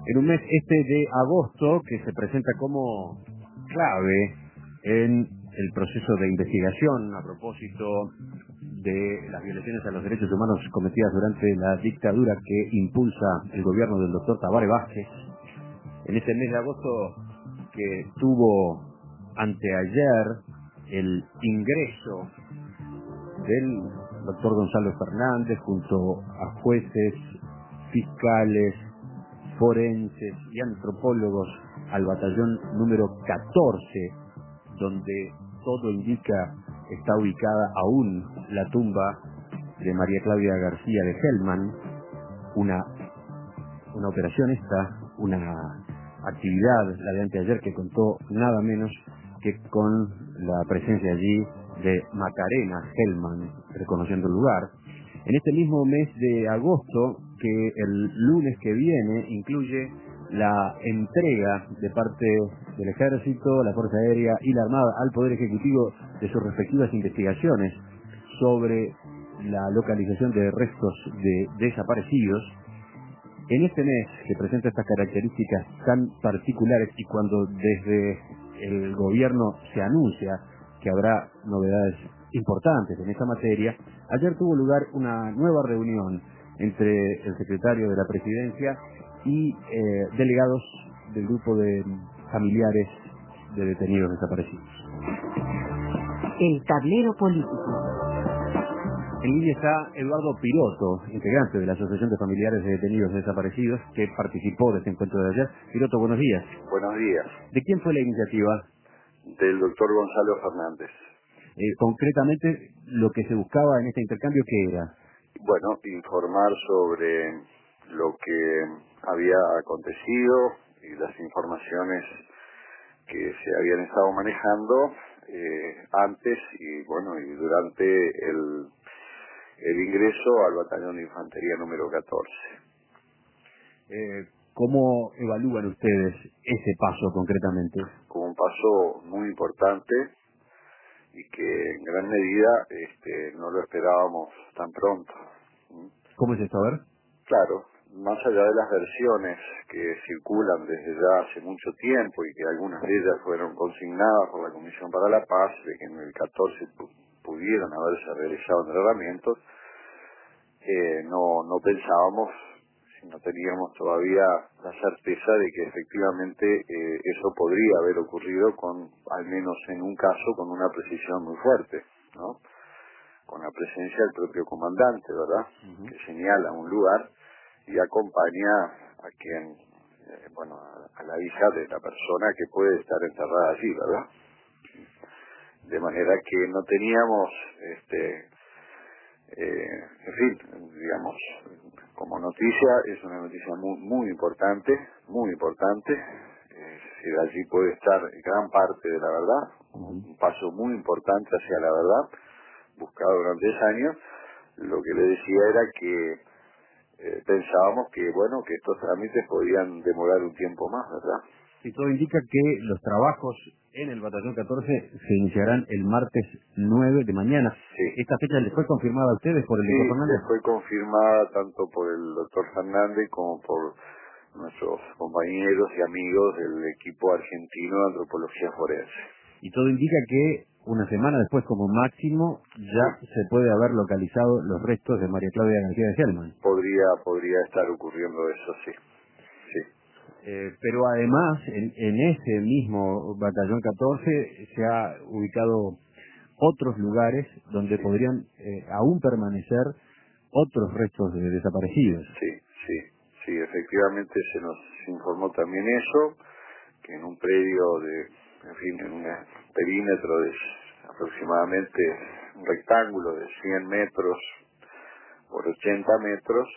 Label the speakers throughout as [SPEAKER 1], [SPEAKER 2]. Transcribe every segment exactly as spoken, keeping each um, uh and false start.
[SPEAKER 1] En un mes este de agosto que se presenta como clave en el proceso de investigación a propósito de las violaciones a los derechos humanos cometidas durante la dictadura que impulsa el gobierno del doctor Tabaré Vázquez. En este mes de agosto que tuvo anteayer el ingreso del doctor Gonzalo Fernández junto a jueces, fiscales, forenses y antropólogos al batallón número catorce, donde todo indica está ubicada aún la tumba de María Claudia García de Hellman, una, una operación esta, una actividad, la de anteayer, que contó nada menos que con la presencia allí de Macarena Hellman, reconociendo el lugar. En este mismo mes de agosto, que el lunes que viene incluye la entrega de parte del Ejército, la Fuerza Aérea y la Armada al Poder Ejecutivo de sus respectivas investigaciones sobre la localización de restos de desaparecidos. En este mes, que presenta estas características tan particulares y cuando desde el gobierno se anuncia que habrá novedades importantes en esta materia, ayer tuvo lugar una nueva reunión entre el secretario de la Presidencia y eh, delegados del grupo de familiares de detenidos desaparecidos.
[SPEAKER 2] El tablero político.
[SPEAKER 1] En línea está Eduardo Piroto, integrante de la Asociación de Familiares de Detenidos Desaparecidos, que participó de este encuentro de ayer. Piroto, buenos días.
[SPEAKER 3] Buenos días.
[SPEAKER 1] ¿De quién fue la iniciativa?
[SPEAKER 3] Del doctor Gonzalo Fernández.
[SPEAKER 1] Eh, concretamente, lo que se buscaba en este intercambio, ¿qué era?
[SPEAKER 3] Bueno, informar sobre lo que había acontecido y las informaciones que se habían estado manejando eh, antes y bueno y durante el, el ingreso al batallón de infantería número catorce.
[SPEAKER 1] Eh, ¿Cómo evalúan ustedes ese paso concretamente?
[SPEAKER 3] Como un paso muy importante y que en gran medida este, no lo esperábamos tan pronto.
[SPEAKER 1] ¿Cómo es esto? A ver.
[SPEAKER 3] Claro, más allá de las versiones que circulan desde ya hace mucho tiempo y que algunas de ellas fueron consignadas por la Comisión para la Paz, de que en el catorce pu pudieron haberse realizado entrenamientos, eh, no, no pensábamos, si no teníamos todavía la certeza de que efectivamente eh, eso podría haber ocurrido con, al menos en un caso, con una precisión muy fuerte, ¿no? Con la presencia del propio comandante, ¿verdad? Uh-huh. Que señala un lugar y acompaña a quien, eh, bueno, a, a la hija de la persona que puede estar enterrada allí, ¿verdad? De manera que no teníamos, este, eh, en fin, digamos, como noticia, es una noticia muy, muy importante, muy importante, es decir, allí puede estar gran parte de la verdad, un paso muy importante hacia la verdad, buscado durante diez años. Lo que le decía era que eh, pensábamos que, bueno, que estos trámites podían demorar un tiempo más, ¿verdad?
[SPEAKER 1] Y todo indica que los trabajos en el batallón catorce se iniciarán el martes nueve de mañana.
[SPEAKER 3] Sí.
[SPEAKER 1] ¿Esta fecha les fue confirmada a ustedes por el
[SPEAKER 3] sí,
[SPEAKER 1] doctor Fernández?
[SPEAKER 3] Sí, fue confirmada tanto por el doctor Fernández como por nuestros compañeros y amigos del equipo argentino de antropología forense.
[SPEAKER 1] Y todo indica que una semana después, como máximo, ya se puede haber localizado los restos de María Claudia García de Hellman.
[SPEAKER 3] Podría, podría estar ocurriendo eso, sí. Sí.
[SPEAKER 1] Eh, pero además, en, en ese mismo batallón catorce se ha ubicado otros lugares donde
[SPEAKER 3] sí.
[SPEAKER 1] podrían eh, aún permanecer otros restos de desaparecidos.
[SPEAKER 3] Sí, sí, sí, efectivamente se nos informó también eso, que en un predio de, en fin, en un perímetro de aproximadamente un rectángulo de cien metros por ochenta metros,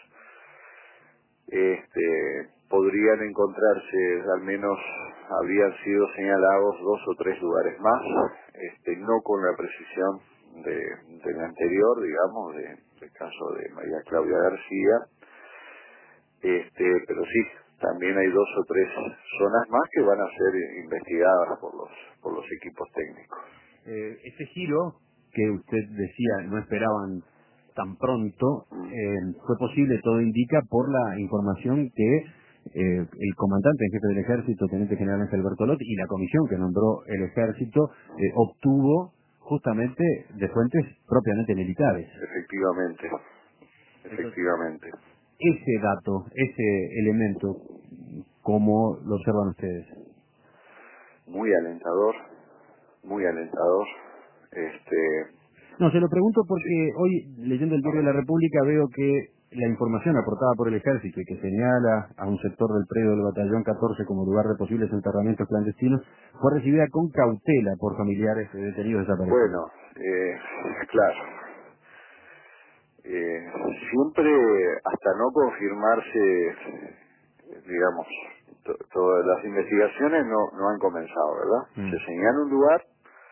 [SPEAKER 3] este, podrían encontrarse, al menos habrían sido señalados dos o tres lugares más, este, no con la precisión de, del anterior, digamos, de, del caso de María Claudia García, este, pero sí, también hay dos o tres zonas más que van a ser investigadas por los, por los equipos técnicos.
[SPEAKER 1] Eh, ese giro que usted decía no esperaban tan pronto, eh, fue posible, todo indica, por la información que eh, el comandante en jefe del ejército, teniente general Ángel Bertolot, y la comisión que nombró el ejército eh, obtuvo justamente de fuentes propiamente militares.
[SPEAKER 3] Efectivamente, efectivamente.
[SPEAKER 1] Entonces, ese dato, ese elemento, ¿cómo lo observan ustedes?
[SPEAKER 3] Muy alentador, muy alentador. Este,
[SPEAKER 1] No, se lo pregunto porque hoy, leyendo el diario de la República, veo que la información aportada por el ejército y que señala a un sector del predio del batallón catorce como lugar de posibles enterramientos clandestinos, fue recibida con cautela por familiares de detenidos desaparecidos.
[SPEAKER 3] bueno, eh, claro. Eh, siempre, hasta no confirmarse, digamos, to, todas las investigaciones no, no han comenzado, ¿verdad?
[SPEAKER 1] Mm.
[SPEAKER 3] Se señala un lugar,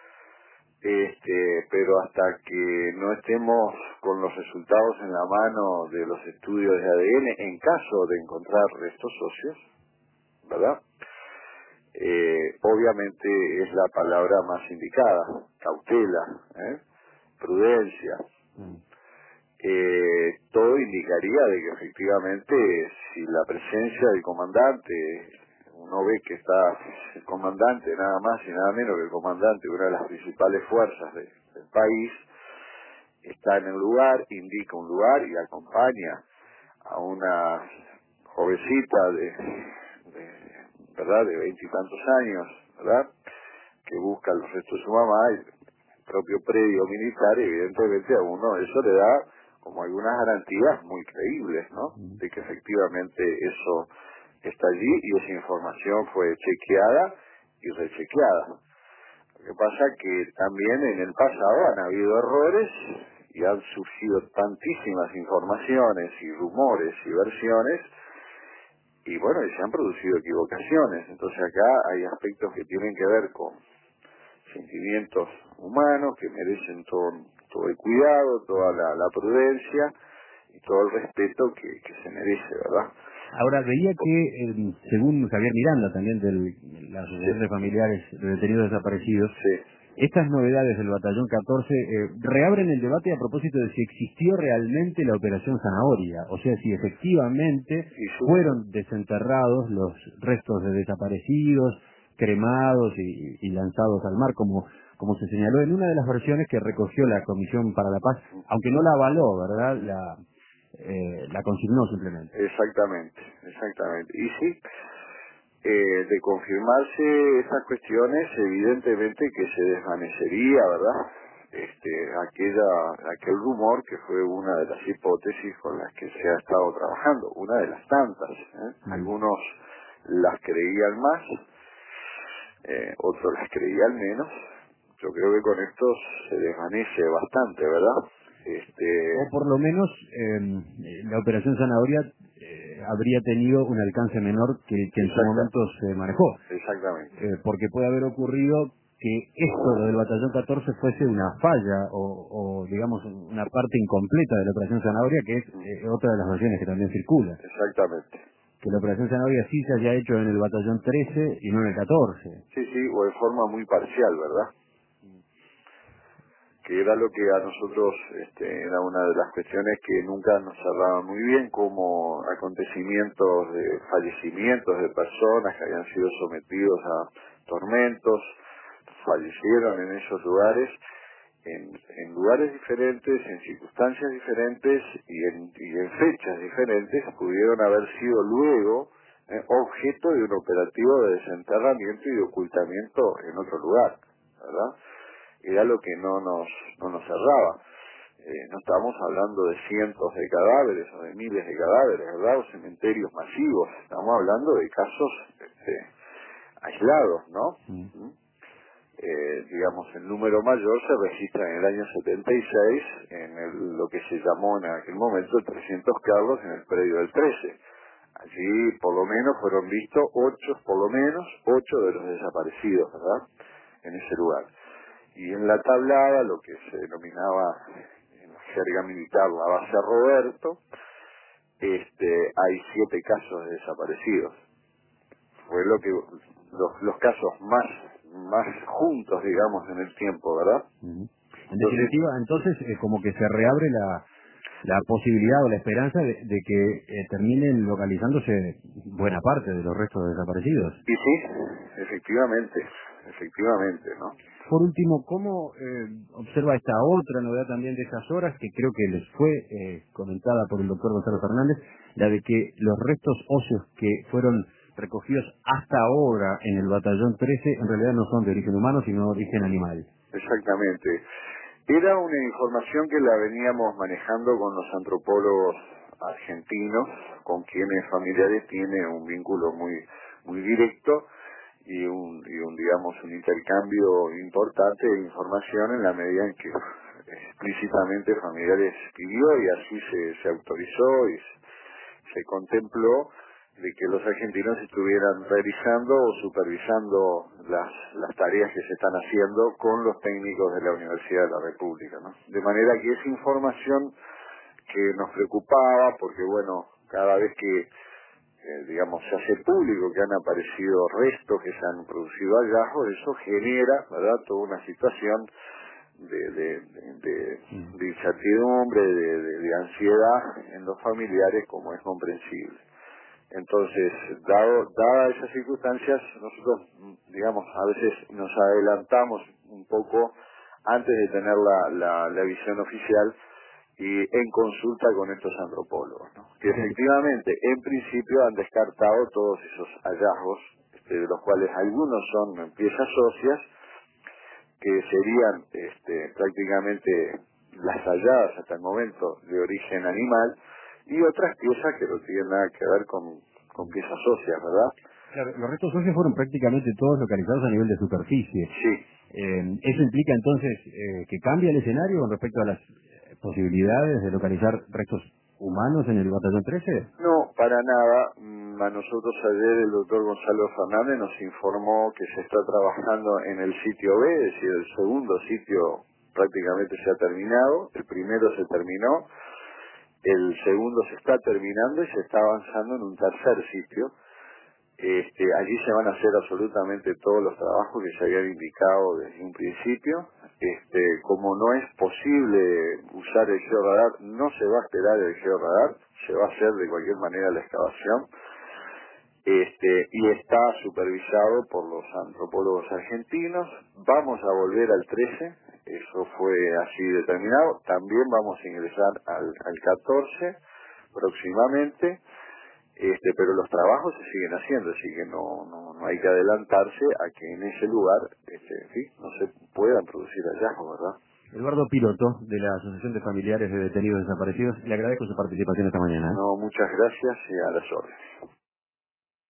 [SPEAKER 3] este, pero hasta que no estemos con los resultados en la mano de los estudios de A D N, en caso de encontrar restos óseos, ¿verdad? Eh, obviamente es la palabra más indicada, cautela, ¿eh? Prudencia.
[SPEAKER 1] Mm.
[SPEAKER 3] Eh, todo indicaría de que efectivamente si la presencia del comandante, uno ve que está el comandante, nada más y nada menos que el comandante de una de las principales fuerzas de, del país, está en el lugar, indica un lugar y acompaña a una jovencita de, de verdad de veintitantos años, ¿verdad?, que busca los restos de su mamá, y el propio predio militar, evidentemente a uno eso le da como algunas garantías muy creíbles, ¿no?, de que efectivamente eso está allí y esa información fue chequeada y rechequeada. Lo que pasa que también en el pasado han habido errores y han surgido tantísimas informaciones y rumores y versiones y bueno, y se han producido equivocaciones. Entonces acá hay aspectos que tienen que ver con sentimientos humanos que merecen todo, todo el cuidado, toda la, la prudencia y todo el respeto que, que se merece, ¿verdad?
[SPEAKER 1] Ahora, veía que, eh, según Javier Miranda, también de la Asociación
[SPEAKER 3] Sí.
[SPEAKER 1] de Familiares de Detenidos Desaparecidos,
[SPEAKER 3] Sí.
[SPEAKER 1] estas novedades del Batallón catorce eh, reabren el debate a propósito de si existió realmente la Operación Zanahoria, o sea, si efectivamente
[SPEAKER 3] Y sí.
[SPEAKER 1] fueron desenterrados los restos de desaparecidos, cremados y, y lanzados al mar, como, como se señaló en una de las versiones que recogió la Comisión para la Paz, aunque no la avaló, ¿verdad?, la... Eh, la consignó simplemente.
[SPEAKER 3] Exactamente, exactamente. Y sí, eh, de confirmarse esas cuestiones, evidentemente que se desvanecería, ¿verdad?, este, aquella, aquel rumor que fue una de las hipótesis con las que se ha estado trabajando, una de las tantas, ¿eh?
[SPEAKER 1] Mm.
[SPEAKER 3] Algunos las creían más, eh, otros las creían menos. Yo creo que con esto se desvanece bastante, ¿verdad? Este,
[SPEAKER 1] O por lo menos eh, la Operación Zanahoria eh, habría tenido un alcance menor que el que en su
[SPEAKER 3] Exacta.
[SPEAKER 1] momento se manejó.
[SPEAKER 3] Exactamente.
[SPEAKER 1] Eh, porque puede haber ocurrido que esto lo del Batallón catorce fuese una falla o, o digamos una parte incompleta de la Operación Zanahoria, que es eh, otra de las versiones que también circula.
[SPEAKER 3] Exactamente.
[SPEAKER 1] Que la Operación Zanahoria sí se haya hecho en el Batallón trece y no en el catorce.
[SPEAKER 3] Sí, sí, o de forma muy parcial, ¿verdad? Que era lo que a nosotros este, era una de las cuestiones que nunca nos cerraban muy bien, como acontecimientos de fallecimientos de personas que habían sido sometidos a tormentos, fallecieron en esos lugares, en, en lugares diferentes, en circunstancias diferentes y en, y en fechas diferentes, pudieron haber sido luego eh, objeto de un operativo de desenterramiento y de ocultamiento en otro lugar, ¿verdad? Era lo que no nos no nos cerraba. Eh, no estamos hablando de cientos de cadáveres o de miles de cadáveres, ¿verdad? O cementerios masivos. Estamos hablando de casos este, aislados, ¿no?
[SPEAKER 1] Mm.
[SPEAKER 3] ¿Mm? Eh, digamos, el número mayor se registra en el año setenta y seis en el, lo que se llamó en aquel momento el trescientos Carlos en el predio del trece. Allí por lo menos fueron vistos ocho, por lo menos ocho de los desaparecidos, ¿verdad?, en ese lugar. Y en la tablada, lo que se denominaba en la jerga militar la base Roberto, este, hay siete casos de desaparecidos. Fue lo que los, los casos más más juntos, digamos, en el tiempo, ¿verdad?
[SPEAKER 1] Uh-huh. En
[SPEAKER 3] Entonces,
[SPEAKER 1] definitiva, entonces, eh, como que se reabre la la posibilidad o la esperanza de, de que eh, terminen localizándose buena parte de los restos desaparecidos.
[SPEAKER 3] Y sí, efectivamente, efectivamente, ¿no?
[SPEAKER 1] Por último, ¿cómo eh, observa esta otra novedad también de estas horas, que creo que les fue eh, comentada por el doctor Gonzalo Fernández, la de que los restos óseos que fueron recogidos hasta ahora en el batallón trece en realidad no son de origen humano, sino de origen animal?
[SPEAKER 3] Exactamente. Era una información que la veníamos manejando con los antropólogos argentinos, con quienes familiares tiene un vínculo muy muy directo y un, y un digamos un intercambio importante de información en la medida en que explícitamente familiares pidió y así se, se autorizó y se, se contempló de que los argentinos estuvieran realizando o supervisando las, las tareas que se están haciendo con los técnicos de la Universidad de la República, ¿no? De manera que esa información que nos preocupaba, porque bueno, cada vez que eh, digamos se hace público que han aparecido restos, que se han producido hallazgos, eso genera, ¿verdad?, toda una situación de, de, de, de, de incertidumbre, de, de, de ansiedad en los familiares, como es comprensible. Entonces, dado, dadas esas circunstancias, nosotros, digamos, a veces nos adelantamos un poco antes de tener la, la, la visión oficial y en consulta con estos antropólogos, ¿no? Que efectivamente, en principio, han descartado todos esos hallazgos, este, de los cuales algunos son piezas óseas, que serían este, prácticamente las halladas hasta el momento de origen animal, y otras piezas que no tienen nada que ver con, con piezas óseas, ¿verdad?
[SPEAKER 1] Claro, los restos óseos fueron prácticamente todos localizados a nivel de superficie.
[SPEAKER 3] Sí.
[SPEAKER 1] Eh, ¿Eso implica entonces eh, que cambia el escenario con respecto a las eh, posibilidades de localizar restos humanos en el batallón trece?
[SPEAKER 3] No, para nada. Mm, A nosotros ayer el doctor Gonzalo Fernández nos informó que se está trabajando en el sitio B, es decir, el segundo sitio prácticamente se ha terminado, el primero se terminó, el segundo se está terminando y se está avanzando en un tercer sitio. Este, allí se van a hacer absolutamente todos los trabajos que se habían indicado desde un principio. Este, como no es posible usar el georradar, no se va a esperar el georradar, se va a hacer de cualquier manera la excavación. Este, y está supervisado por los antropólogos argentinos. Vamos a volver al trece, eso fue así determinado. También vamos a ingresar al, al catorce próximamente, este, pero los trabajos se siguen haciendo, así que no, no, no hay que adelantarse a que en ese lugar este, en fin, no se puedan producir hallazgos, ¿verdad?
[SPEAKER 1] Eduardo Piloto, de la Asociación de Familiares de Detenidos Desaparecidos, le agradezco su participación esta mañana.
[SPEAKER 3] No, muchas gracias y a las órdenes.